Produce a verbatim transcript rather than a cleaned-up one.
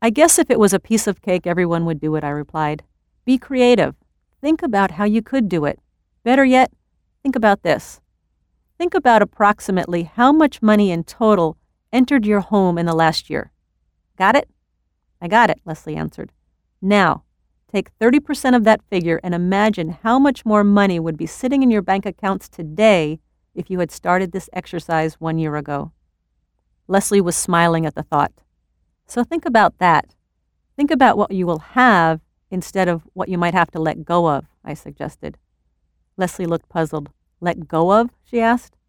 I guess if it was a piece of cake, everyone would do it, I replied. Be creative. Think about how you could do it. Better yet, think about this. Think about approximately how much money in total entered your home in the last year. Got it? I got it, Leslie answered. Now, take thirty percent of that figure and imagine how much more money would be sitting in your bank accounts today if you had started this exercise one year ago. Leslie was smiling at the thought. So think about that. Think about what you will have instead of what you might have to let go of, I suggested. Leslie looked puzzled. Let go of? She asked.